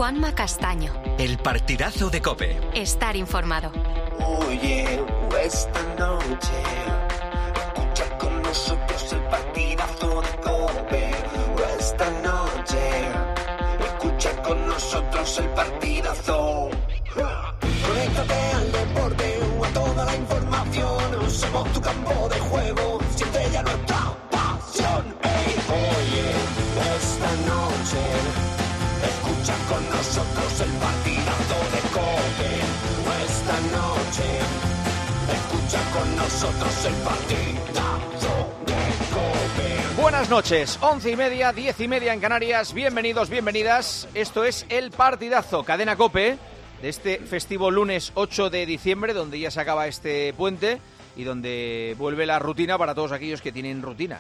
Juanma Castaño. El partidazo de COPE. Estar informado. Oye, esta noche escucha con nosotros el partidazo de COPE. Esta noche escucha con nosotros el partidazo. Conéctate al deporte o a toda la información. Somos tu campo de juego, siente ya nuestra pasión. Hey, oye, esta noche escucha con nosotros el partidazo de COPE. Esta noche escucha con nosotros el partidazo de COPE. Buenas noches, 11:30, 10:30 en Canarias. Bienvenidos, bienvenidas. Esto es el partidazo, cadena COPE, de este festivo lunes 8 de diciembre, donde ya se acaba este puente y donde vuelve la rutina para todos aquellos que tienen rutina.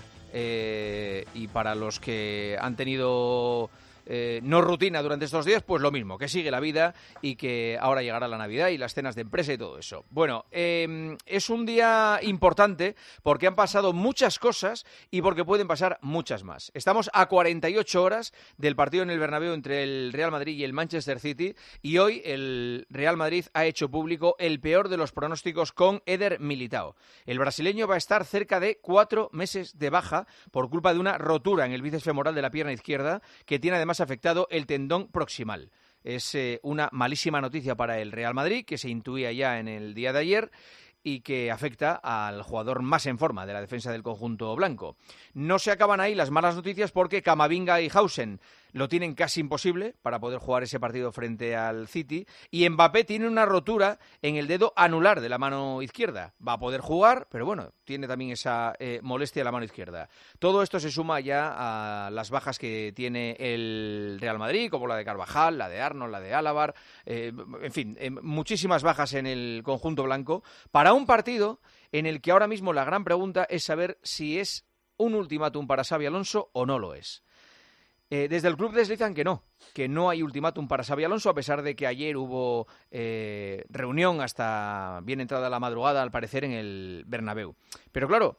Y para los que han tenido no rutina durante estos días, pues lo mismo, que sigue la vida y que ahora llegará la Navidad y las cenas de empresa y todo eso. Bueno, es un día importante porque han pasado muchas cosas y porque pueden pasar muchas más. Estamos a 48 horas del partido en el Bernabéu entre el Real Madrid y el Manchester City y hoy el Real Madrid ha hecho público el peor de los pronósticos con Éder Militão. El brasileño va a estar cerca de 4 meses de baja por culpa de una rotura en el bíceps femoral de la pierna izquierda que tiene además afectado el tendón proximal. Es una malísima noticia para el Real Madrid, que se intuía ya en el día de ayer y que afecta al jugador más en forma de la defensa del conjunto blanco. No se acaban ahí las malas noticias porque Camavinga y Hausen lo tienen casi imposible para poder jugar ese partido frente al City y Mbappé tiene una rotura en el dedo anular de la mano izquierda. Va a poder jugar, pero bueno, tiene también esa molestia en la mano izquierda. Todo esto se suma ya a las bajas que tiene el Real Madrid, como la de Carvajal, la de Arnold, la de Álava, en fin, muchísimas bajas en el conjunto blanco para un partido en el que ahora mismo la gran pregunta es saber si es un ultimátum para Xabi Alonso o no lo es. Desde el club deslizan que no hay ultimátum para Xabi Alonso, a pesar de que ayer hubo reunión hasta bien entrada la madrugada, al parecer, en el Bernabéu. Pero claro,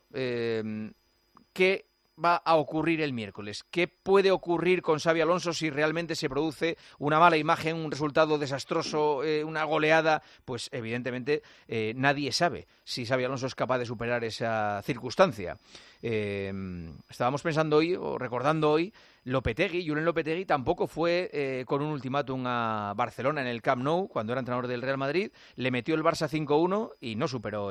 ¿qué va a ocurrir el miércoles? ¿Qué puede ocurrir con Xabi Alonso si realmente se produce una mala imagen, un resultado desastroso, una goleada? Pues evidentemente nadie sabe si Xabi Alonso es capaz de superar esa circunstancia. Estábamos pensando hoy, o recordando hoy, Julen Lopetegui tampoco fue con un ultimátum a Barcelona en el Camp Nou, cuando era entrenador del Real Madrid, le metió el Barça 5-1 y no superó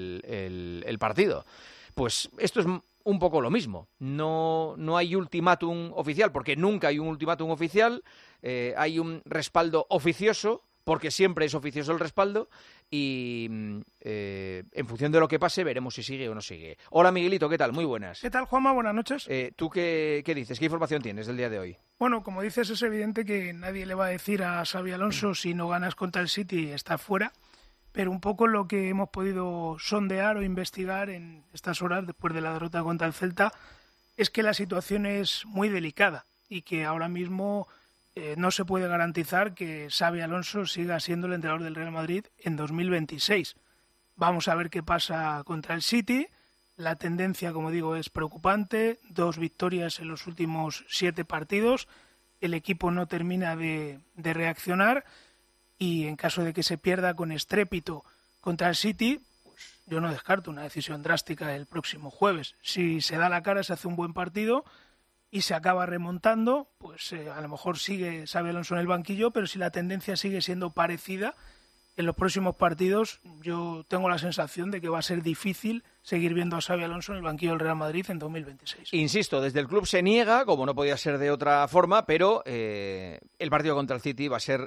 el partido. Pues esto es un poco lo mismo. No hay ultimátum oficial, porque nunca hay un ultimátum oficial. Hay un respaldo oficioso, porque siempre es oficioso el respaldo, y en función de lo que pase veremos si sigue o no sigue. Hola Miguelito, ¿qué tal? Muy buenas. ¿Qué tal, Juanma? Buenas noches. ¿Tú qué dices? ¿Qué información tienes del día de hoy? Bueno, como dices, es evidente que nadie le va a decir a Xabi Alonso si no ganas contra el City está fuera, pero un poco lo que hemos podido sondear o investigar en estas horas después de la derrota contra el Celta es que la situación es muy delicada y que ahora mismo no se puede garantizar que Xabi Alonso siga siendo el entrenador del Real Madrid en 2026. Vamos a ver qué pasa contra el City. La tendencia, como digo, es preocupante. 2 victorias en los últimos 7 partidos. El equipo no termina de reaccionar y en caso de que se pierda con estrépito contra el City, pues yo no descarto una decisión drástica el próximo jueves. Si se da la cara, se hace un buen partido y se acaba remontando, pues a lo mejor sigue Xabi Alonso en el banquillo, pero si la tendencia sigue siendo parecida, en los próximos partidos yo tengo la sensación de que va a ser difícil seguir viendo a Xabi Alonso en el banquillo del Real Madrid en 2026. Insisto, desde el club se niega, como no podía ser de otra forma, pero el partido contra el City va a ser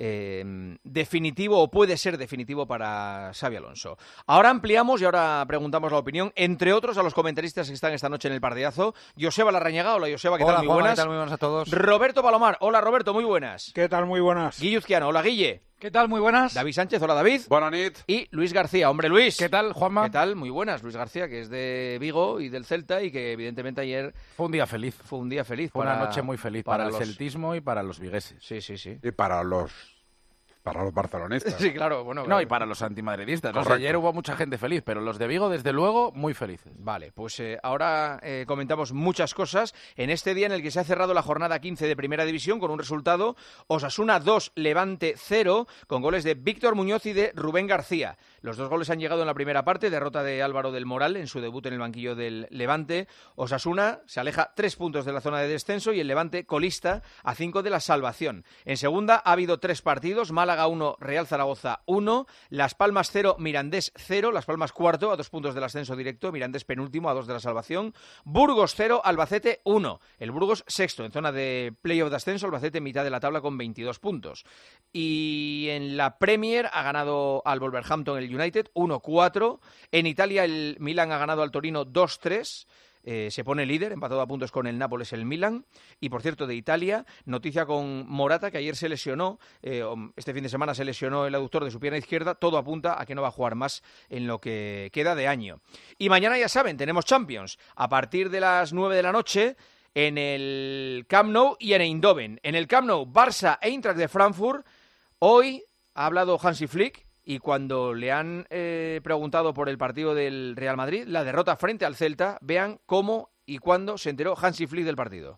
definitivo o puede ser definitivo para Xabi Alonso. Ahora ampliamos y ahora preguntamos la opinión, entre otros, a los comentaristas que están esta noche en el partidazo. Joseba Larrañaga, hola Joseba, ¿qué tal? Muy buenas. ¿Qué tal? Muy buenas a todos. Roberto Palomar, hola Roberto, muy buenas. ¿Qué tal? Muy buenas. Guille Uzquiano, hola Guille. ¿Qué tal? Muy buenas. David Sánchez, hola David. Buenas noches. Y Luis García, hombre Luis. ¿Qué tal, Juanma? ¿Qué tal? Muy buenas. Luis García, que es de Vigo y del Celta y que evidentemente ayer fue un día feliz. Fue un día feliz. Fue una noche muy feliz para el celtismo y para los vigueses. Sí. Y para los Para los barcelonistas. Sí, claro, bueno. No, y para los antimadridistas. Correcto. Ayer hubo mucha gente feliz, pero los de Vigo, desde luego, muy felices. Vale, pues ahora comentamos muchas cosas en este día en el que se ha cerrado la jornada 15 de Primera División con un resultado: Osasuna 2, Levante 0, con goles de Víctor Muñoz y de Rubén García. Los dos goles han llegado en la primera parte, derrota de Álvaro del Moral en su debut en el banquillo del Levante. Osasuna se aleja 3 puntos de la zona de descenso y el Levante colista a 5 de la salvación. En segunda ha habido 3 partidos: Málaga 1, Real Zaragoza 1, Las Palmas 0, Mirandés 0, Las Palmas cuarto a 2 puntos del ascenso directo, Mirandés penúltimo a 2 de la salvación, Burgos 0, Albacete 1, el Burgos sexto en zona de playoff de ascenso, Albacete en mitad de la tabla con 22 puntos. Y en la Premier ha ganado al Wolverhampton el United 1-4, en Italia el Milan ha ganado al Torino 2-3, se pone líder, empatado a puntos con el Nápoles el Milan. Y por cierto, de Italia, noticia con Morata, que ayer se lesionó, este fin de semana se lesionó el aductor de su pierna izquierda. Todo apunta a que no va a jugar más en lo que queda de año. Y mañana, ya saben, tenemos Champions a partir de las 9 de la noche en el Camp Nou y en Eindhoven. En el Camp Nou, Barça e Eintracht de Frankfurt. Hoy ha hablado Hansi Flick, y cuando le han preguntado por el partido del Real Madrid, la derrota frente al Celta, vean cómo y cuándo se enteró Hansi Flick del partido.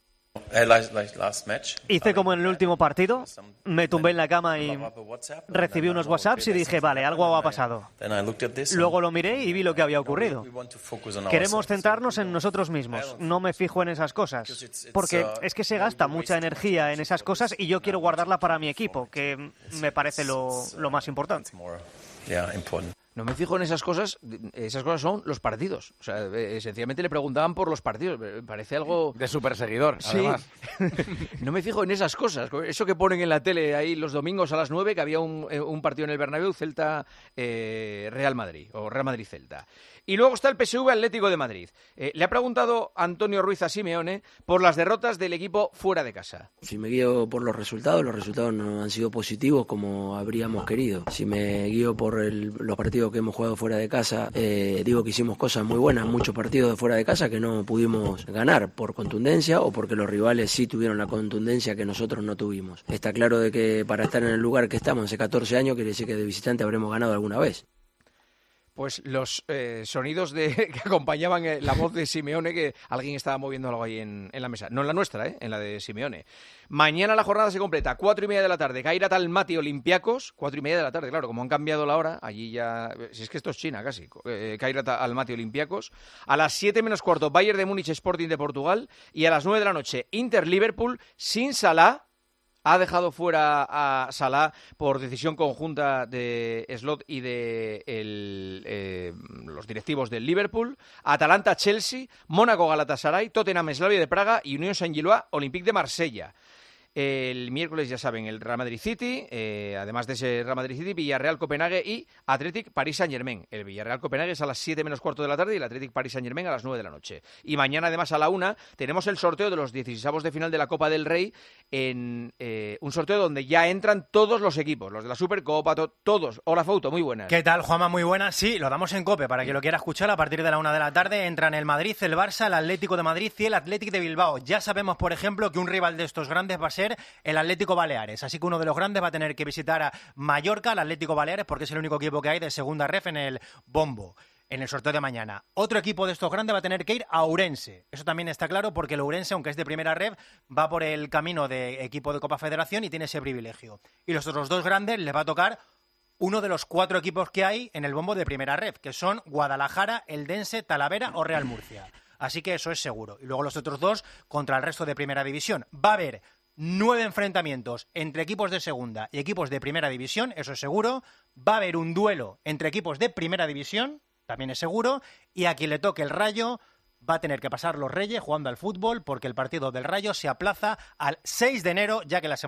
Hice como en el último partido, me tumbé en la cama y recibí unos WhatsApps y dije, vale, algo ha pasado. Luego lo miré y vi lo que había ocurrido. Queremos centrarnos en nosotros mismos, no me fijo en esas cosas, porque es que se gasta mucha energía en esas cosas y yo quiero guardarla para mi equipo, que me parece lo más importante. No me fijo en esas cosas son los partidos. O sea, sencillamente le preguntaban por los partidos. Me parece algo... De súper seguidor, sí. Además. No me fijo en esas cosas. Eso que ponen en la tele ahí los domingos a las 9, que había un partido en el Bernabéu, Celta-Real Madrid, o Real Madrid-Celta. Y luego está el PSV Atlético de Madrid. Le ha preguntado Antonio Ruiz a Simeone por las derrotas del equipo fuera de casa. Si me guío por los resultados no han sido positivos como habríamos querido. Si me guío por los partidos que hemos jugado fuera de casa, digo que hicimos cosas muy buenas, muchos partidos de fuera de casa que no pudimos ganar por contundencia o porque los rivales sí tuvieron la contundencia que nosotros no tuvimos. Está claro de que para estar en el lugar que estamos hace 14 años quiere decir que de visitante habremos ganado alguna vez. Pues los sonidos que acompañaban la voz de Simeone, que alguien estaba moviendo algo ahí en la mesa. No en la nuestra, en la de Simeone. Mañana la jornada se completa, 4:30 de la tarde, Kairat Almaty Olympiacos, 4:30 de la tarde, claro, como han cambiado la hora, allí ya... Si es que esto es China casi, Kairat Almaty Olympiacos. A las 7 menos cuarto, Bayern de Múnich Sporting de Portugal, y a las 9 de la noche, Inter-Liverpool, sin Salah. Ha dejado fuera a Salah por decisión conjunta de Slot y de los directivos del Liverpool. Atalanta-Chelsea, Mónaco-Galatasaray, Tottenham-Slavia de Praga y Unión Saint-Gilloise Olympique de Marsella. El miércoles, ya saben, el Real Madrid City, además de ese Real Madrid City, Villarreal Copenhague y Athletic Paris Saint-Germain. El Villarreal Copenhague es a las 7 menos cuarto de la tarde y el Athletic Paris Saint-Germain a las 9 de la noche. Y mañana, además, a la 1, tenemos el sorteo de los 16avos de final de la Copa del Rey, en un sorteo donde ya entran todos los equipos, los de la Supercopa, todos. Hola, Fauto, muy buenas. ¿Qué tal, Juanma? Muy buenas. Sí, lo damos en COPE para quien lo quiera escuchar. A partir de la 1 de la tarde entran el Madrid, el Barça, el Atlético de Madrid y el Athletic de Bilbao. Ya sabemos, por ejemplo, que un rival de estos grandes va a ser el Atlético Baleares, así que uno de los grandes va a tener que visitar a Mallorca, el Atlético Baleares, porque es el único equipo que hay de segunda ref en el bombo, en el sorteo de mañana. Otro equipo de estos grandes va a tener que ir a Ourense, eso también está claro, porque el Ourense, aunque es de primera ref, va por el camino de equipo de Copa Federación y tiene ese privilegio. Y los otros dos grandes les va a tocar uno de los 4 equipos que hay en el bombo de primera ref, que son Guadalajara, Eldense, Talavera o Real Murcia. Así que eso es seguro. Y luego los otros dos contra el resto de primera división. Va a haber 9 enfrentamientos entre equipos de segunda y equipos de primera división, eso es seguro. Va a haber un duelo entre equipos de primera división, también es seguro. Y a quien le toque el Rayo va a tener que pasar los Reyes jugando al fútbol, porque el partido del Rayo se aplaza al 6 de enero, ya que la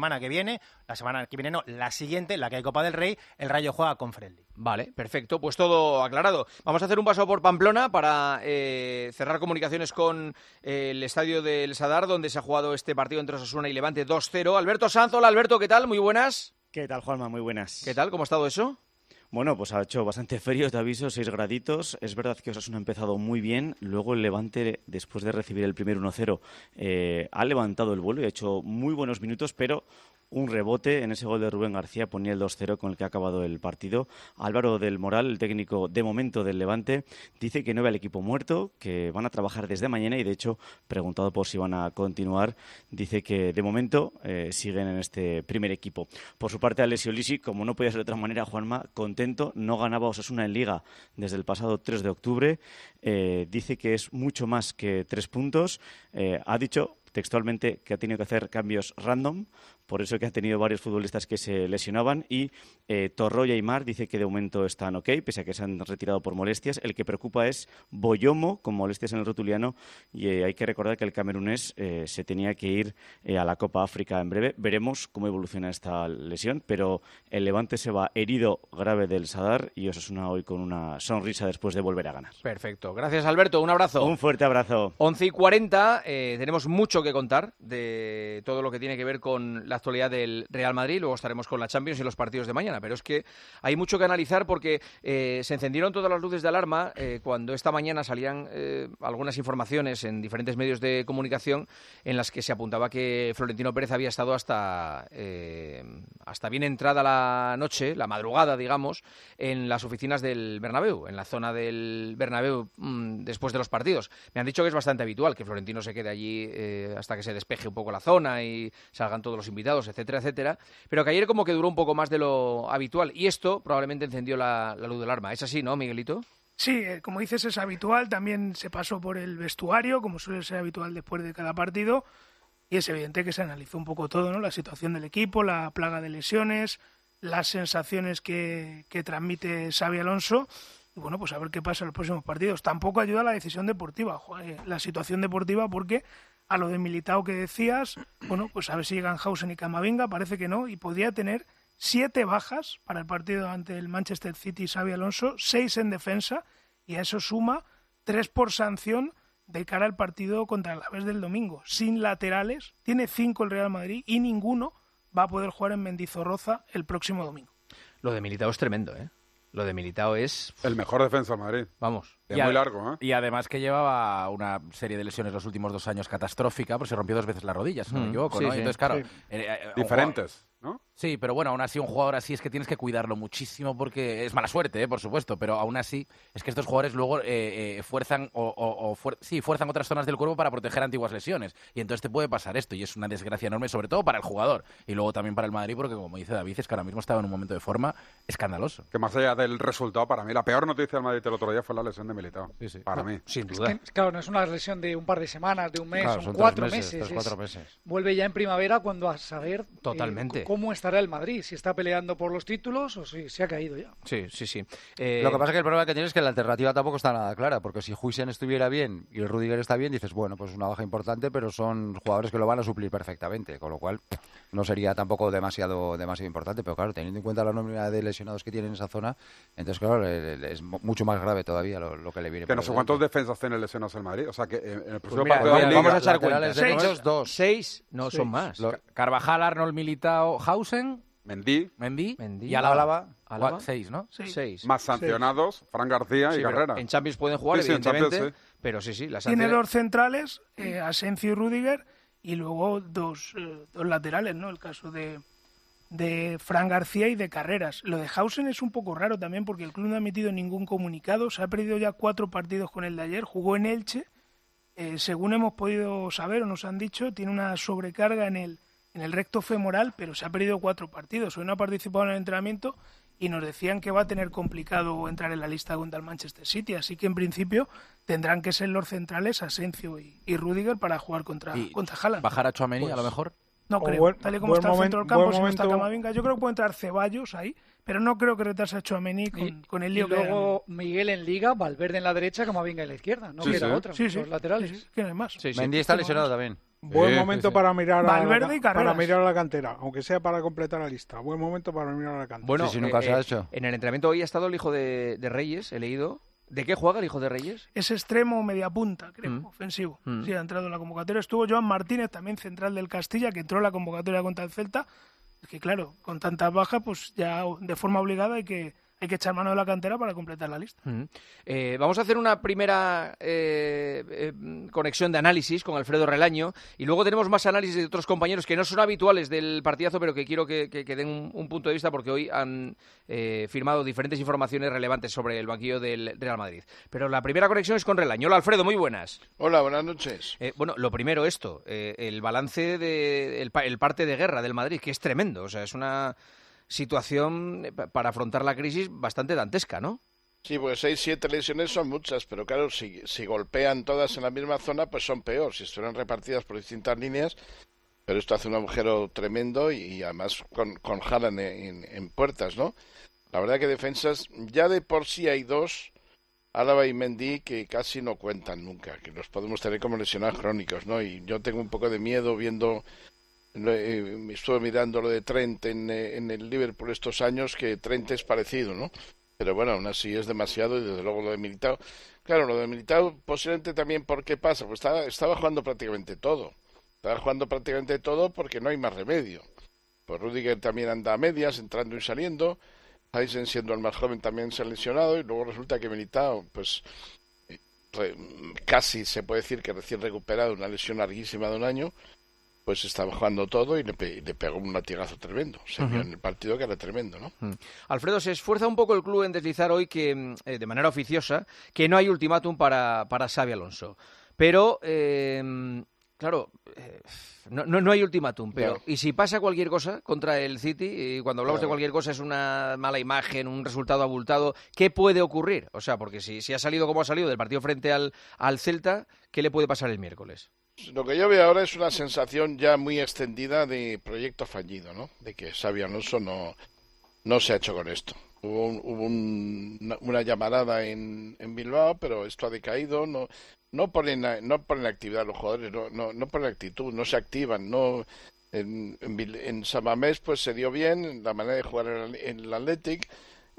siguiente, la que hay Copa del Rey, el Rayo juega con Friendly. Vale, perfecto, pues todo aclarado. Vamos a hacer un paso por Pamplona para cerrar comunicaciones con el estadio del Sadar, donde se ha jugado este partido entre Osasuna y Levante 2-0. Alberto Sanz, hola Alberto, ¿qué tal? Muy buenas. ¿Qué tal, Juanma? Muy buenas. ¿Qué tal? ¿Cómo ha estado eso? Bueno, pues ha hecho bastante frío, te aviso, 6 graditos. Es verdad que Osasuna ha empezado muy bien. Luego el Levante, después de recibir el primer 1-0, ha levantado el vuelo y ha hecho muy buenos minutos, pero un rebote. En ese gol de Rubén García ponía el 2-0 con el que ha acabado el partido. Álvaro del Moral, el técnico de momento del Levante, dice que no ve al equipo muerto, que van a trabajar desde mañana y, de hecho, preguntado por si van a continuar, dice que de momento siguen en este primer equipo. Por su parte, Alessio Lisi, como no podía ser de otra manera, Juanma, contento, no ganaba Osasuna en Liga desde el pasado 3 de octubre. Dice que es mucho más que 3 puntos. Ha dicho textualmente que ha tenido que hacer cambios random, por eso que ha tenido varios futbolistas que se lesionaban, y Torro y Aimar dice que de momento están ok, pese a que se han retirado por molestias. El que preocupa es Boyomo, con molestias en el rotuliano, y hay que recordar que el camerunés se tenía que ir a la Copa África en breve. Veremos cómo evoluciona esta lesión, pero el Levante se va herido grave del Sadar y Osasuna hoy con una sonrisa después de volver a ganar. Perfecto. Gracias, Alberto. Un abrazo. Un fuerte abrazo. 11:40. Tenemos mucho que contar de todo lo que tiene que ver con la actualidad del Real Madrid. Luego estaremos con la Champions y los partidos de mañana, pero es que hay mucho que analizar porque se encendieron todas las luces de alarma cuando esta mañana salían algunas informaciones en diferentes medios de comunicación en las que se apuntaba que Florentino Pérez había estado hasta bien entrada la noche, la madrugada, digamos, en las oficinas del Bernabéu, en la zona del Bernabéu después de los partidos. Me han dicho que es bastante habitual que Florentino se quede allí hasta que se despeje un poco la zona y salgan todos los invitados, etcétera, etcétera, pero que ayer como que duró un poco más de lo habitual y esto probablemente encendió la luz de alarma. ¿Es así, no, Miguelito? Sí, como dices, es habitual. También se pasó por el vestuario, como suele ser habitual después de cada partido, y es evidente que se analizó un poco todo, ¿no? La situación del equipo, la plaga de lesiones, las sensaciones que transmite Xabi Alonso. Y bueno, pues a ver qué pasa en los próximos partidos. Tampoco ayuda la decisión deportiva, la situación deportiva, porque a lo de Militao que decías, bueno, pues a ver si llegan Hausen y Camavinga, parece que no, y podría tener 7 bajas para el partido ante el Manchester City Xabi Alonso, 6 en defensa, y a eso suma 3 por sanción de cara al partido contra el Alavés del domingo. Sin laterales, tiene 5 el Real Madrid y ninguno va a poder jugar en Mendizorroza el próximo domingo. Lo de Militao es tremendo, ¿eh? Lo de Militao es... el mejor defensa del Madrid. Vamos. Es muy largo, ¿eh? Y además que llevaba una serie de lesiones los últimos 2 años catastrófica, porque se rompió 2 veces la rodilla, si no me equivoco, sí, ¿no? sí. Entonces, claro... Sí. Diferentes, ¿no? Sí, pero bueno, aún así un jugador así es que tienes que cuidarlo muchísimo porque es mala suerte, por supuesto, pero aún así es que estos jugadores luego fuerzan fuerzan otras zonas del cuerpo para proteger antiguas lesiones y entonces te puede pasar esto y es una desgracia enorme, sobre todo para el jugador y luego también para el Madrid porque, como dice David, es que ahora mismo estaba en un momento de forma escandaloso. Que más allá del resultado, para mí la peor noticia del Madrid el otro día fue la lesión de Militao. Sí. Para mí. Sin duda. Es que, claro, no es una lesión de un par de semanas, de un mes, Claro, son 4 meses. 4 meses. Vuelve ya en primavera cuando a saber Totalmente. Cómo estará el Madrid, si está peleando por los títulos o si se ha caído ya. Sí. Lo que pasa es que el problema que tienes es que la alternativa tampoco está nada clara, porque si Huijsen estuviera bien y el Rudiger está bien, dices, bueno, pues es una baja importante, pero son jugadores que lo van a suplir perfectamente, con lo cual no sería tampoco demasiado importante, pero claro, teniendo en cuenta la nómina de lesionados que tiene en esa zona, entonces claro, es mucho más grave todavía lo que le viene. Que no sé cuántos defensas tiene lesionados el Madrid, o sea que en el próximo Pues partido de la vamos Liga... a echar cuentas. Derechos, 2. 6, no, son más. Carvajal, Arnold, Militao, Hausen, Mendy, y Álava. Álava. 6, ¿no? 6. más sancionados, Fran García y Carrera. En Champions pueden jugar, Sí, en evidentemente, Champions, sí. pero sí, las Tiene sanciones... 2 centrales, Asensio y Rudiger, y luego dos laterales, ¿no? El caso de Fran García y de Carreras. Lo de Hausen es un poco raro también porque el club no ha emitido ningún comunicado, se ha perdido ya 4 partidos con el de ayer, jugó en Elche, según hemos podido saber o nos han dicho, tiene una sobrecarga en el recto femoral, pero se ha perdido 4 partidos. Hoy no ha participado en el entrenamiento y nos decían que va a tener complicado entrar en la lista contra el Manchester City, así que en principio tendrán que ser los centrales Asensio y Rudiger para jugar contra Haaland. ¿Bajar a Tchouaméni a lo mejor? No creo, tal y como está el centro del campo, si no está Camavinga, yo creo que puede entrar Ceballos ahí, pero no creo que retrase a Tchouaméni con el lío y que hay ahora luego Miguel en Liga, Valverde en la derecha, Camavinga en la izquierda, no queda otra, los laterales. Sí, que no hay más. Mendy está lesionado también. Buen momento para mirar Valverde y Carreras. para mirar a la cantera, aunque sea para completar la lista. Buen momento para mirar a la cantera. Bueno, si nunca se ha hecho. En el entrenamiento hoy ha estado el hijo de Reyes, he leído. ¿De qué juega el hijo de Reyes? Es extremo media punta, creo, ofensivo. Sí, ha entrado en la convocatoria. Estuvo Joan Martínez, también central del Castilla, que entró en la convocatoria contra el Celta. Es que claro, con tantas bajas, pues ya de forma obligada hay que hay que echar mano de la cantera para completar la lista. Vamos a hacer una primera conexión de análisis con Alfredo Relaño y luego tenemos más análisis de otros compañeros que no son habituales del partidazo, pero que quiero que den un punto de vista porque hoy han firmado diferentes informaciones relevantes sobre el banquillo del Real Madrid. Pero la primera conexión es con Relaño. Hola, Alfredo, muy buenas. Hola, buenas noches. Bueno, lo primero esto, el balance del parte de guerra del Madrid, que es tremendo, o sea, es una situación para afrontar la crisis bastante dantesca, ¿no? Sí, pues 6-7 lesiones son muchas, pero claro, si golpean todas en la misma zona, pues son peor, si estuvieran repartidas por distintas líneas, pero esto hace un agujero tremendo y además con Haaland en puertas, ¿no? La verdad que defensas, ya de por sí hay dos, Álava y Mendy, que casi no cuentan nunca, que los podemos tener como lesionados crónicos, ¿no? Y yo tengo un poco de miedo viendo... estuve mirando lo de Trent en el Liverpool estos años, que Trent es parecido, ¿no? Pero bueno, aún así es demasiado y desde luego lo de Militao. Claro, lo de Militao posiblemente también, ¿por qué pasa? Pues estaba jugando prácticamente todo. Estaba jugando prácticamente todo porque no hay más remedio. Pues Rüdiger también anda a medias, entrando y saliendo. Heisen, siendo el más joven, también se ha lesionado y luego resulta que Militao, pues casi se puede decir que recién recuperado, una lesión larguísima de un año, pues estaba jugando todo y le pegó un latigazo tremendo. Se vio en el partido que era tremendo, ¿no? Alfredo, se esfuerza un poco el club en deslizar hoy que, de manera oficiosa, que no hay ultimátum para Xabi Alonso. Pero, claro, no hay ultimátum, pero claro. ¿Y si pasa cualquier cosa contra el City? Y cuando hablamos de cualquier cosa es una mala imagen, un resultado abultado. ¿Qué puede ocurrir? O sea, porque si ha salido como ha salido del partido frente al Celta, ¿qué le puede pasar el miércoles? Lo que yo veo ahora es una sensación ya muy extendida de proyecto fallido, ¿no? De que Xabi Alonso no se ha hecho con esto. Hubo una llamarada en Bilbao, pero esto ha decaído. No ponen actividad los jugadores, no ponen actitud, no se activan. En San Mamés pues se dio bien la manera de jugar en el Athletic.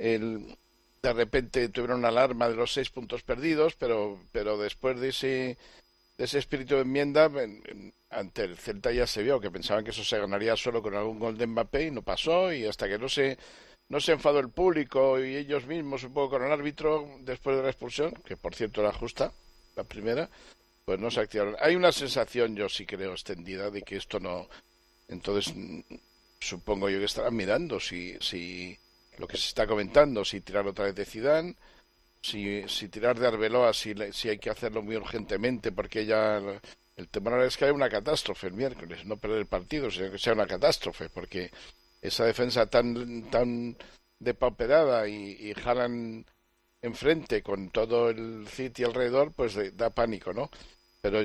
De repente tuvieron una alarma de los 6 puntos perdidos, pero después de ese espíritu de enmienda, ante el Celta ya se vio que pensaban que eso se ganaría solo con algún gol de Mbappé y no pasó, y hasta que no se enfadó el público y ellos mismos un poco con el árbitro después de la expulsión, que por cierto era justa, la primera, pues no se activaron. Hay una sensación, yo sí creo, extendida de que esto no... Entonces, supongo yo que estarán mirando si lo que se está comentando, si tirar otra vez de Zidane, si tirar de Arbeloa, si hay que hacerlo muy urgentemente, porque ya el temor es que haya una catástrofe el miércoles, no perder el partido, sino que sea una catástrofe, porque esa defensa tan depauperada y Haaland enfrente con todo el City alrededor, pues da pánico, ¿no? Pero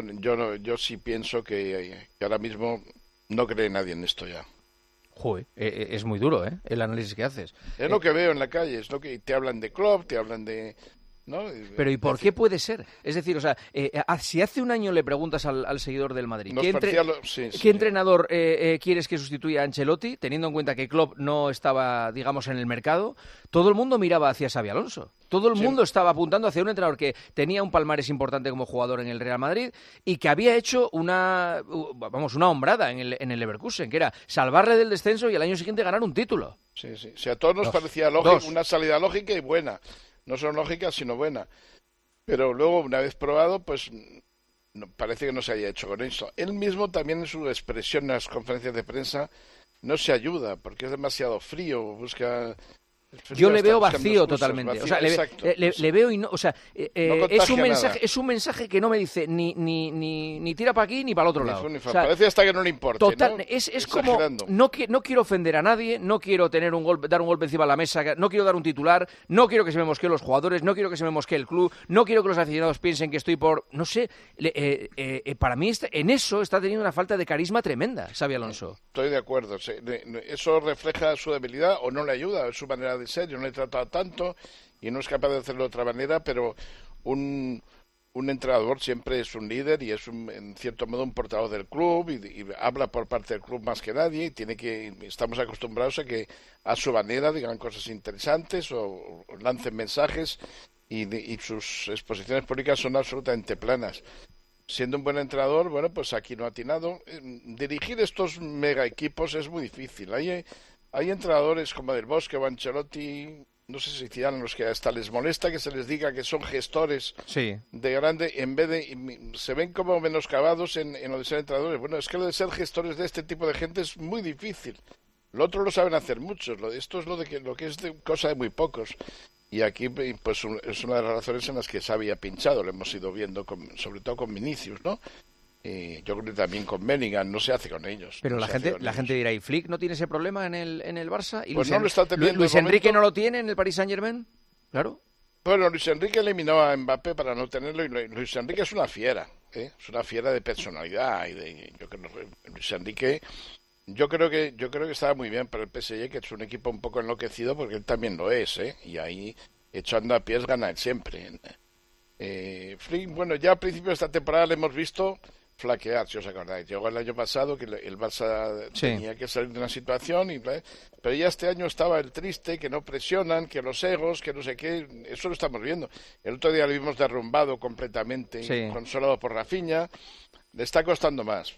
yo sí pienso que ahora mismo no cree nadie en esto ya. Joder, es muy duro, el análisis que haces. Es lo que veo en la calle, es lo que te hablan de Klopp, te hablan de... ¿no? Pero ¿y por qué puede ser? Es decir, o sea, si hace un año le preguntas al seguidor del Madrid ¿qué entrenador quieres que sustituya a Ancelotti, teniendo en cuenta que Klopp no estaba, digamos, en el mercado, todo el mundo miraba hacia Xabi Alonso. Todo el mundo estaba apuntando hacia un entrenador que tenía un palmarés importante como jugador en el Real Madrid y que había hecho una hombrada en el Leverkusen, que era salvarle del descenso y al año siguiente ganar un título. Sí. O sea, a todos nos parecía lógico, una salida lógica y buena. No solo lógica, sino buena. Pero luego, una vez probado, pues parece que no se haya hecho con eso. Él mismo también en su expresión en las conferencias de prensa no se ayuda, porque es demasiado frío, busca... Yo le veo vacío totalmente. O sea, le veo y no, o sea, no es un mensaje que no me dice ni tira para aquí ni para el otro lado. O sea, parece hasta que no le importe. Total, ¿no? Es como no quiero ofender a nadie, no quiero dar un golpe encima de la mesa, no quiero dar un titular, no quiero que se me mosqueen los jugadores, no quiero que se me mosquee el club, no quiero que los aficionados piensen que estoy no sé, para mí en eso está teniendo una falta de carisma tremenda Xabi Alonso. Estoy de acuerdo. Eso refleja su debilidad o no le ayuda, su manera de ser. Yo no he tratado tanto y no es capaz de hacerlo de otra manera, pero un entrenador siempre es un líder y es en cierto modo un portavoz del club y habla por parte del club más que nadie y estamos acostumbrados a que a su manera digan cosas interesantes o lancen mensajes y sus exposiciones públicas son absolutamente planas. Siendo un buen entrenador, bueno, pues aquí no ha atinado. Dirigir estos mega equipos es muy difícil. Hay entrenadores como Del Bosque o Ancelotti no sé si dirán los que hasta les molesta que se les diga que son gestores de grande, en vez de, se ven como menoscabados en lo de ser entrenadores. Bueno, es que lo de ser gestores de este tipo de gente es muy difícil. Lo otro lo saben hacer muchos, esto es lo que es cosa de muy pocos. Y aquí pues es una de las razones en las que se había pinchado, lo hemos ido viendo sobre todo con Vinicius, ¿no? Yo creo que también con Bellingham no se hace con ellos. Pero la gente dirá, ¿y Flick no tiene ese problema en el Barça? ¿Y pues no lo está teniendo. ¿Luis Enrique no lo tiene en el Paris Saint-Germain? Claro. Bueno, Luis Enrique eliminó a Mbappé para no tenerlo, y Luis Enrique es una fiera, es una fiera de personalidad, Luis Enrique, yo creo que estaba muy bien para el PSG, que es un equipo un poco enloquecido, porque él también lo es, y ahí echando a pies gana él siempre. Flick, bueno, ya a principio de esta temporada le hemos visto flaquear, si os acordáis. Llegó el año pasado que el Barça tenía que salir de una situación, pero ya este año estaba el triste, que no presionan, que los egos, que no sé qué, eso lo estamos viendo. El otro día lo vimos derrumbado completamente, consolado por Rafinha, le está costando más.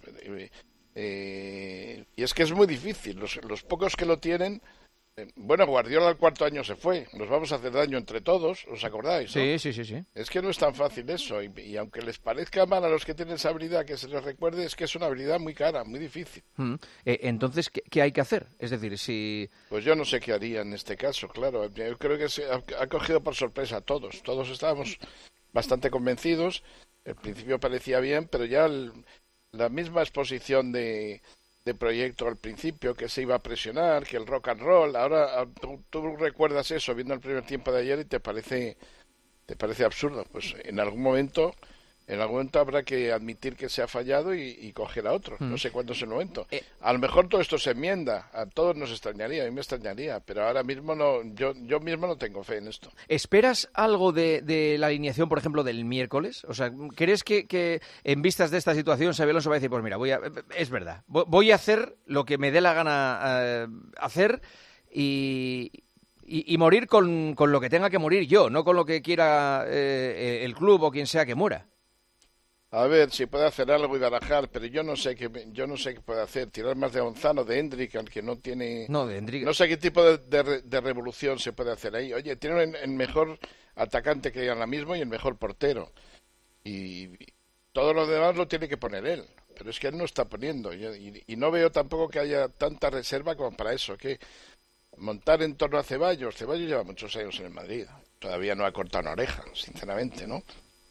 Y es que es muy difícil, los pocos que lo tienen. Bueno, Guardiola al 4º año se fue. Nos vamos a hacer daño entre todos, ¿os acordáis? ¿No? Sí. Es que no es tan fácil eso. Y aunque les parezca mal a los que tienen esa habilidad, que se les recuerde, es que es una habilidad muy cara, muy difícil. Entonces, ¿qué hay que hacer? Es decir, si... Pues yo no sé qué haría en este caso, claro. Yo creo que se ha cogido por sorpresa a todos. Todos estábamos bastante convencidos. Al principio parecía bien, pero ya la misma exposición de proyecto al principio, que se iba a presionar, que el rock and roll, ahora tú recuerdas eso viendo el primer tiempo de ayer y te parece absurdo. Pues en algún momento habrá que admitir que se ha fallado y coger a otro. No sé cuándo es el momento. A lo mejor todo esto se enmienda, a todos nos extrañaría, a mí me extrañaría, pero ahora mismo no, yo mismo no tengo fe en esto. ¿Esperas algo de la alineación, por ejemplo, del miércoles? O sea, ¿crees que en vistas de esta situación Xabi Alonso va a decir, pues mira, es verdad, voy a hacer lo que me dé la gana hacer y morir con lo que tenga que morir yo, no con lo que quiera el club o quien sea que muera? A ver si puede hacer algo y barajar, pero yo no sé qué puede hacer. Tirar más de Gonzalo, de Hendrik, al que no tiene... No, de Hendrik. No sé qué tipo de revolución se puede hacer ahí. Oye, tiene el mejor atacante que hay ahora mismo y el mejor portero. Y todo lo demás lo tiene que poner él. Pero es que él no está poniendo. Y no veo tampoco que haya tanta reserva como para eso. Que montar en torno a Ceballos. Ceballos lleva muchos años en el Madrid. Todavía no ha cortado una oreja, sinceramente, ¿no?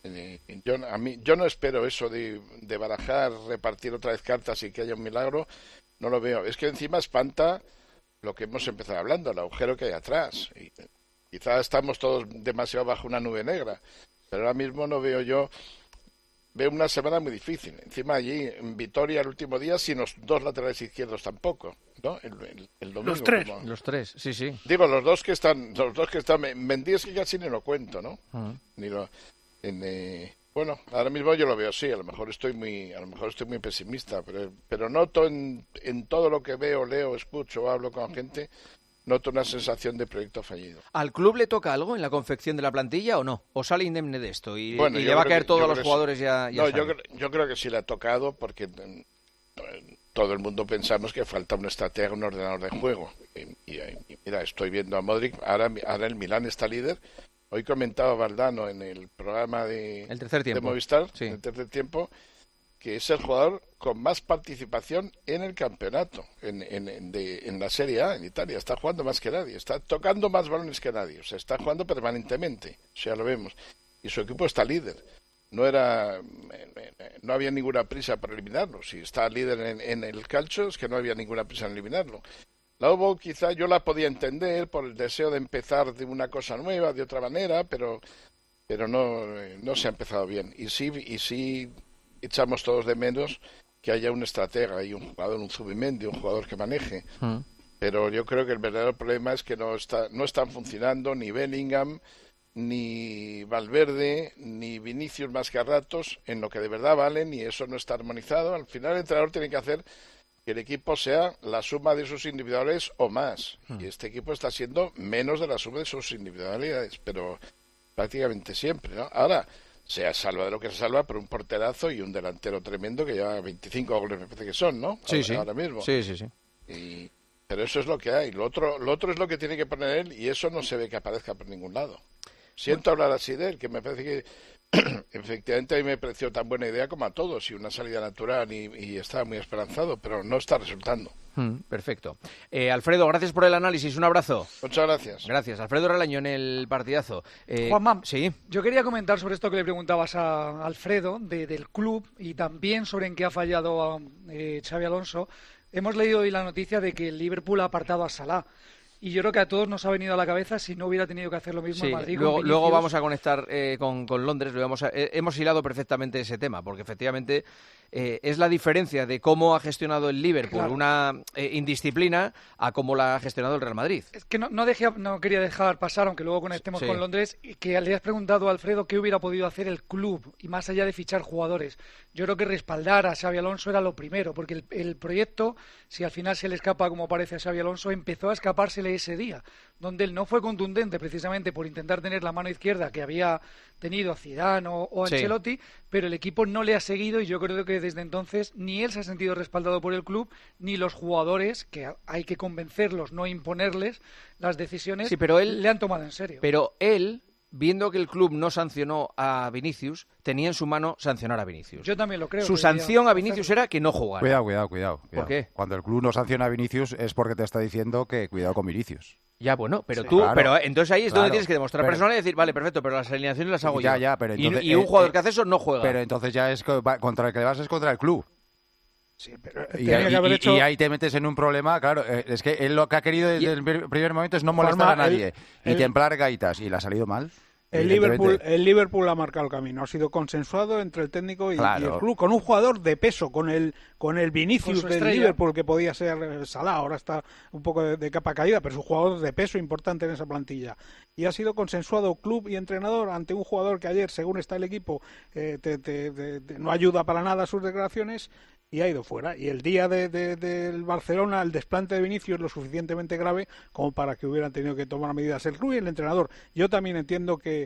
Yo no espero eso de barajar, repartir otra vez cartas y que haya un milagro, no lo veo. Es que encima espanta lo que hemos empezado hablando, el agujero que hay atrás. Y quizás estamos todos demasiado bajo una nube negra, pero ahora mismo no veo yo. Veo una semana muy difícil. Encima allí en Vitoria el último día sin los dos laterales izquierdos tampoco, ¿no? El domingo, los tres, sí. Digo, los dos que están, Mendy es que casi ni lo cuento, ¿no? Ni lo... bueno, ahora mismo yo lo veo así, a lo mejor estoy muy pesimista, pero noto en todo lo que veo, leo, escucho, hablo con gente, noto una sensación de proyecto fallido. ¿Al club le toca algo en la confección de la plantilla o no? ¿O sale indemne de esto y le va a caer todo a los jugadores ya? No, yo creo que sí le ha tocado porque todo el mundo pensamos que falta una estratega, un ordenador de juego. Y mira, estoy viendo a Modric, ahora el Milán está líder. Hoy comentaba Valdano en el programa de Movistar, en el tercer tiempo, que es el jugador con más participación en el campeonato, en la Serie A, en Italia. Está jugando más que nadie, está tocando más balones que nadie, o sea, está jugando permanentemente, o sea, lo vemos. Y su equipo está líder. No había ninguna prisa para eliminarlo. Si está líder en el calcio, es que no había ninguna prisa en eliminarlo. Luego quizá yo la podía entender por el deseo de empezar de una cosa nueva, de otra manera, pero no se ha empezado bien. Y sí echamos todos de menos que haya un estratega y un jugador, un Zubimendi, un jugador que maneje. Pero yo creo que el verdadero problema es que no están funcionando ni Bellingham, ni Valverde, ni Vinicius más que a ratos en lo que de verdad valen, y eso no está armonizado. Al final el entrenador tiene que hacer que el equipo sea la suma de sus individuales o más. Y este equipo está siendo menos de la suma de sus individualidades, pero prácticamente siempre, ¿no? Ahora, se salva de lo que se salva por un porterazo y un delantero tremendo que lleva 25 goles, me parece que son, ¿no? Sí. Ahora mismo. Sí. Pero eso es lo que hay. Lo otro es lo que tiene que poner él y eso no se ve que aparezca por ningún lado. Siento hablar así de él, que me parece que efectivamente a mí me pareció tan buena idea como a todos y una salida natural y estaba muy esperanzado, pero no está resultando. Perfecto. Alfredo, gracias por el análisis. Un abrazo. Muchas gracias. Gracias. Alfredo Relaño en el partidazo. Juanma, sí. Yo quería comentar sobre esto que le preguntabas a Alfredo del club y también sobre en qué ha fallado Xabi Alonso. Hemos leído hoy la noticia de que el Liverpool ha apartado a Salah. Y yo creo que a todos nos ha venido a la cabeza si no hubiera tenido que hacer lo mismo en Madrid. Luego vamos a conectar con Londres. Hemos hilado perfectamente ese tema, porque efectivamente es la diferencia de cómo ha gestionado el Liverpool una indisciplina a cómo la ha gestionado el Real Madrid. Es que no quería dejar pasar, aunque luego conectemos con Londres, que le has preguntado a Alfredo qué hubiera podido hacer el club, y más allá de fichar jugadores. Yo creo que respaldar a Xabi Alonso era lo primero, porque el proyecto, si al final se le escapa como parece a Xabi Alonso, empezó a escapársele ese día, donde él no fue contundente precisamente por intentar tener la mano izquierda que había tenido Zidane o Ancelotti, pero el equipo no le ha seguido y yo creo que desde entonces ni él se ha sentido respaldado por el club, ni los jugadores, que hay que convencerlos, no imponerles las decisiones, pero le han tomado en serio. Pero él, viendo que el club no sancionó a Vinicius, tenía en su mano sancionar a Vinicius. Yo también lo creo. Su sanción a Vinicius era que no jugara. Cuidado. ¿Por qué? Cuando el club no sanciona a Vinicius es porque te está diciendo que cuidado con Vinicius. Ya, bueno, pero pero entonces ahí es donde tienes que demostrar personal y decir, vale, perfecto, pero las alineaciones las hago yo. Pero entonces, y un jugador que hace eso no juega. Pero entonces ya es contra el que vas es contra el club. Sí, pero y ahí te metes en un problema, claro, es que él lo que ha querido desde el primer momento es no molestar a nadie y templar gaitas, y le ha salido mal. El Liverpool ha marcado el camino, ha sido consensuado entre el técnico y el club, con un jugador de peso, con el Vinicius del Liverpool, que podía ser Salah, ahora está un poco de capa caída, pero es un jugador de peso importante en esa plantilla. Y ha sido consensuado club y entrenador ante un jugador que ayer, según está el equipo, no ayuda para nada a sus declaraciones, y ha ido fuera. Y el día del Barcelona, el desplante de Vinicius es lo suficientemente grave como para que hubieran tenido que tomar medidas el club y el entrenador. Yo también entiendo que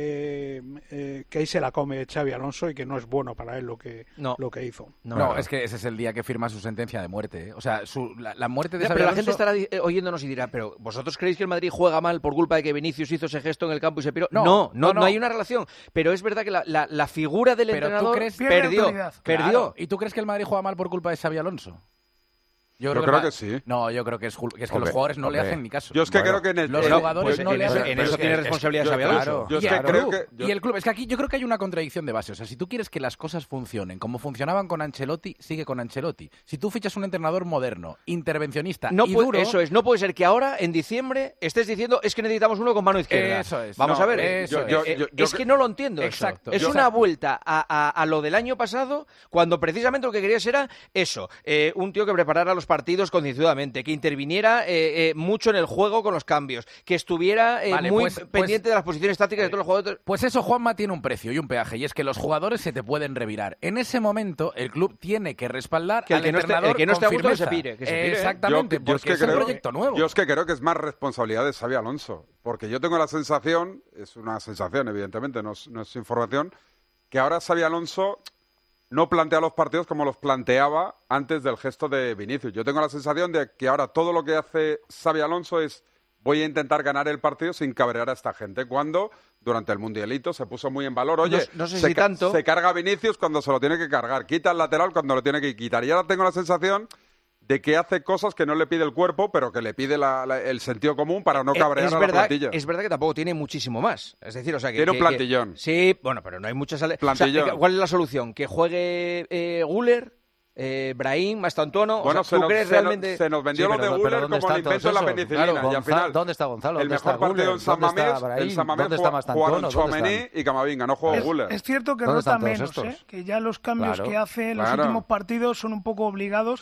ahí se la come Xabi Alonso y que no es bueno para él lo que hizo. No, es que ese es el día que firma su sentencia de muerte. O sea, la muerte de Xabi Pero Alonso... la gente estará oyéndonos y dirá, pero ¿vosotros creéis que el Madrid juega mal por culpa de que Vinicius hizo ese gesto en el campo y se piró? No hay una relación. Pero es verdad que la figura del entrenador perdió. Claro. ¿Y tú crees que el Madrid juega mal por culpa de Xabi Alonso? Yo creo que sí. No, yo creo que es que los jugadores no le hacen ni caso. Yo es que creo que los jugadores no le hacen. En eso tiene responsabilidad Xabi Alonso. Y el club, es que aquí yo creo que hay una contradicción de base. O sea, si tú quieres que las cosas funcionen como funcionaban con Ancelotti, sigue con Ancelotti. Si tú fichas un entrenador moderno, intervencionista y duro... Eso es, no puede ser que ahora, en diciembre, estés diciendo es que necesitamos uno con mano izquierda. Eso es. Vamos a ver. Es que no lo entiendo. Exacto. Es una vuelta a lo del año pasado, cuando precisamente lo que querías era eso. Un tío que preparara los partidos concienzudamente, que interviniera mucho en el juego con los cambios, que estuviera muy pendiente de las posiciones tácticas de todos los jugadores. Pues eso, Juanma, tiene un precio y un peaje, y es que los jugadores se te pueden revirar. En ese momento, el club tiene que respaldar al entrenador el que no esté a gusto firmeza. Que se pire. Exactamente, porque es un proyecto nuevo. Yo es que creo que es más responsabilidad de Xabi Alonso, porque yo tengo la sensación, es una sensación evidentemente, no es información, que ahora Xabi Alonso no plantea los partidos como los planteaba antes del gesto de Vinicius. Yo tengo la sensación de que ahora todo lo que hace Xabi Alonso es voy a intentar ganar el partido sin cabrear a esta gente, cuando durante el Mundialito se puso muy en valor. Oye, no sé si tanto. Se carga Vinicius cuando se lo tiene que cargar, quita el lateral cuando lo tiene que quitar. Y ahora tengo la sensación de que hace cosas que no le pide el cuerpo, pero que le pide el sentido común para no cabrear a la plantilla. Es verdad que tampoco tiene muchísimo más. Es decir, o sea, que tiene un plantillón. Sí, bueno, pero no hay muchas... Plantillón. O sea, ¿cuál es la solución? ¿Que juegue Güler? Brahim, Mastantuono, bueno, o sea, ¿tú crees realmente? Se nos vendió lo de Güler como el invento de la penicilina, claro, y al final ¿dónde está Gonzalo? El mejor partido en San Mamés jugaron Tchouaméni y Camavinga, no jugó Güler. Es cierto que rota menos, que ya los cambios que hace en los últimos partidos son un poco obligados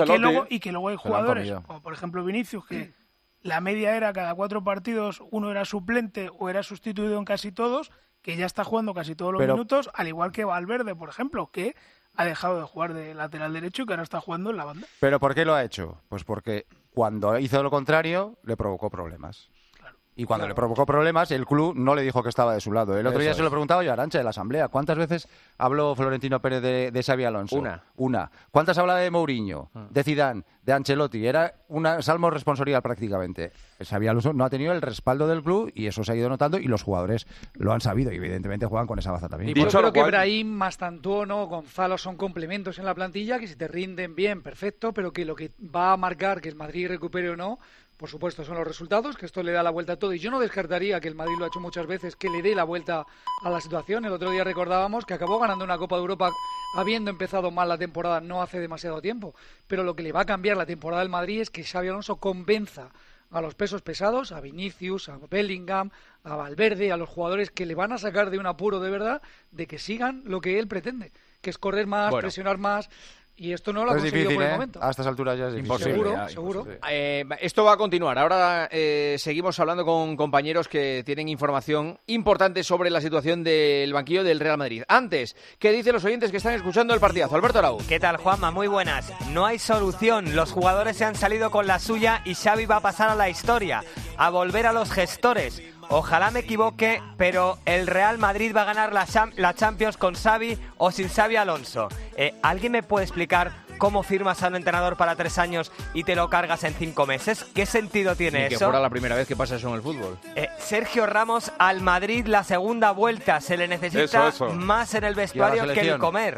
y que luego hay jugadores, como por ejemplo Vinicius, que la media era cada 4 partidos uno era suplente o era sustituido en casi todos, que ya está jugando casi todos los minutos, al igual que Valverde, por ejemplo, que ha dejado de jugar de lateral derecho y que ahora está jugando en la banda. ¿Pero por qué lo ha hecho? Pues porque cuando hizo lo contrario le provocó problemas. Y cuando le provocó problemas, el club no le dijo que estaba de su lado. El otro día se lo preguntaba yo a Arantxa de la Asamblea. ¿Cuántas veces habló Florentino Pérez de Xabi Alonso? Una. ¿Cuántas habla de Mourinho, de Zidane, de Ancelotti. Era una salmo responsabilidad prácticamente. Xabi Alonso no ha tenido el respaldo del club y eso se ha ido notando y los jugadores lo han sabido y evidentemente juegan con esa baza también. Y yo creo que Brahim, Mastantuono, Gonzalo son complementos en la plantilla que si te rinden bien, perfecto, pero que lo que va a marcar que el Madrid recupere o no, por supuesto, son los resultados, que esto le da la vuelta a todo. Y yo no descartaría, que el Madrid lo ha hecho muchas veces, que le dé la vuelta a la situación. El otro día recordábamos que acabó ganando una Copa de Europa habiendo empezado mal la temporada no hace demasiado tiempo. Pero lo que le va a cambiar la temporada del Madrid es que Xabi Alonso convenza a los pesos pesados, a Vinicius, a Bellingham, a Valverde, a los jugadores que le van a sacar de un apuro de verdad, de que sigan lo que él pretende, que es correr más, presionar más. Y esto no lo ha conseguido difícil, por el momento. A estas alturas ya es imposible. Seguro. Esto va a continuar. Ahora seguimos hablando con compañeros que tienen información importante sobre la situación del banquillo del Real Madrid. Antes, ¿qué dicen los oyentes que están escuchando el partidazo? Alberto Arau. ¿Qué tal, Juanma? Muy buenas. No hay solución. Los jugadores se han salido con la suya y Xavi va a pasar a la historia, a volver a los gestores. Ojalá me equivoque, pero el Real Madrid va a ganar la Champions con Xavi o sin Xabi Alonso. ¿Alguien me puede explicar cómo firmas a un entrenador para 3 años y te lo cargas en 5 meses? ¿Qué sentido tiene eso? Que fuera la primera vez que pasa eso en el fútbol. Sergio Ramos al Madrid la segunda vuelta. Se le necesita más en el vestuario que el comer.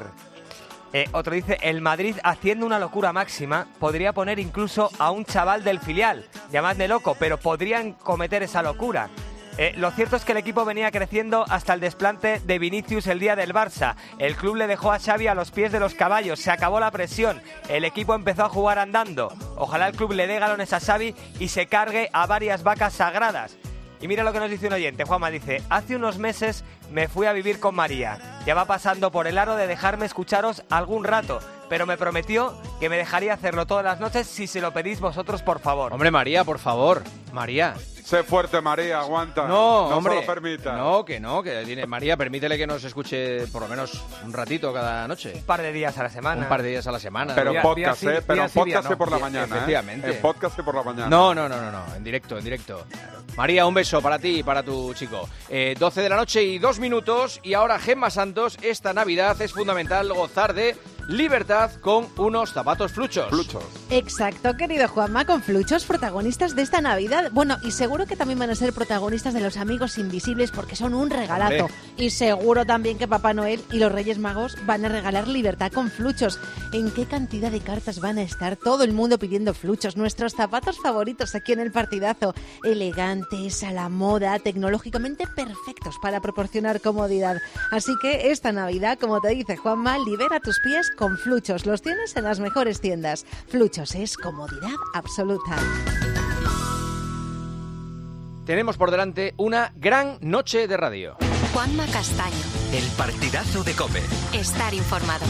Otro dice, el Madrid haciendo una locura máxima podría poner incluso a un chaval del filial. Llamadme loco, pero podrían cometer esa locura. Lo cierto es que el equipo venía creciendo hasta el desplante de Vinicius el día del Barça. El club le dejó a Xavi a los pies de los caballos, se acabó la presión, el equipo empezó a jugar andando. Ojalá el club le dé galones a Xavi y se cargue a varias vacas sagradas. Y mira lo que nos dice un oyente, Juanma dice, hace unos meses me fui a vivir con María. Ya va pasando por el aro de dejarme escucharos algún rato, pero me prometió que me dejaría hacerlo todas las noches si se lo pedís vosotros, por favor. Hombre, María, por favor, María. Sé fuerte, María, aguanta. No, hombre. No se lo permita. No, que tiene María, permítele que nos escuche por lo menos un ratito cada noche. Un par de días a la semana. Un par de días a la semana. Pero en podcast, sí, pero en podcast por la mañana. Efectivamente. En podcast por la mañana. No, en directo. María, un beso para ti y para tu chico. 12 de la noche y 2 minutos. Y ahora, Gemma Santos, esta Navidad es fundamental gozar de libertad con unos zapatos Fluchos. Exacto, querido Juanma, con Fluchos, protagonistas de esta Navidad. Bueno, y seguro que también van a ser protagonistas de los amigos invisibles porque son un regalazo. Hombre. Y seguro también que Papá Noel y los Reyes Magos van a regalar libertad con Fluchos. ¿En qué cantidad de cartas van a estar todo el mundo pidiendo Fluchos? Nuestros zapatos favoritos aquí en el partidazo. Elegantes, a la moda, tecnológicamente perfectos para proporcionar comodidad. Así que esta Navidad, como te dice Juanma, libera tus pies con Fluchos. Los tienes en las mejores tiendas. Fluchos es comodidad absoluta. Tenemos por delante una gran noche de radio. Juanma Castaño. El partidazo de COPE. Estar informado.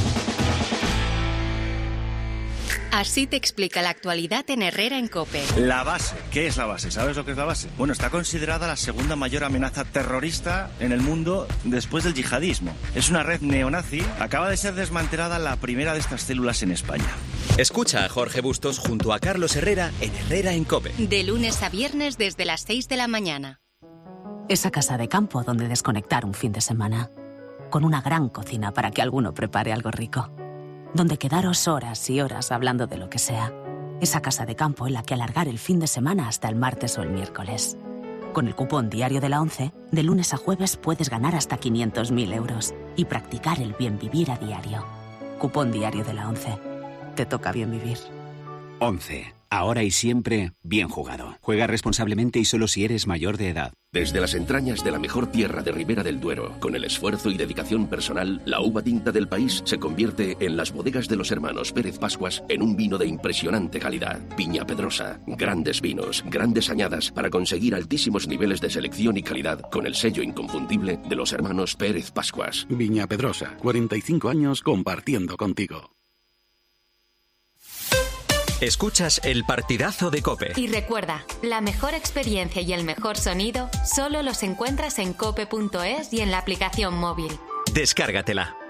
Así te explica la actualidad en Herrera en COPE. La base. ¿Qué es la base? ¿Sabes lo que es la base? Bueno, está considerada la segunda mayor amenaza terrorista en el mundo después del yihadismo. Es una red neonazi. Acaba de ser desmantelada la primera de estas células en España. Escucha a Jorge Bustos junto a Carlos Herrera en Herrera en COPE. De lunes a viernes desde las 6 de la mañana. Esa casa de campo donde desconectar un fin de semana. Con una gran cocina para que alguno prepare algo rico. Donde quedaros horas y horas hablando de lo que sea. Esa casa de campo en la que alargar el fin de semana hasta el martes o el miércoles. Con el cupón diario de la ONCE, de lunes a jueves puedes ganar hasta 500.000 euros y practicar el bien vivir a diario. Cupón diario de la ONCE. Te toca bien vivir. ONCE. Ahora y siempre, bien jugado. Juega responsablemente y solo si eres mayor de edad. Desde las entrañas de la mejor tierra de Ribera del Duero, con el esfuerzo y dedicación personal, la uva tinta del país se convierte en las bodegas de los hermanos Pérez Pascuas en un vino de impresionante calidad. Viña Pedrosa, grandes vinos, grandes añadas para conseguir altísimos niveles de selección y calidad con el sello inconfundible de los hermanos Pérez Pascuas. Viña Pedrosa, 45 años compartiendo contigo. Escuchas el partidazo de COPE. Y recuerda, la mejor experiencia y el mejor sonido solo los encuentras en cope.es y en la aplicación móvil. Descárgatela.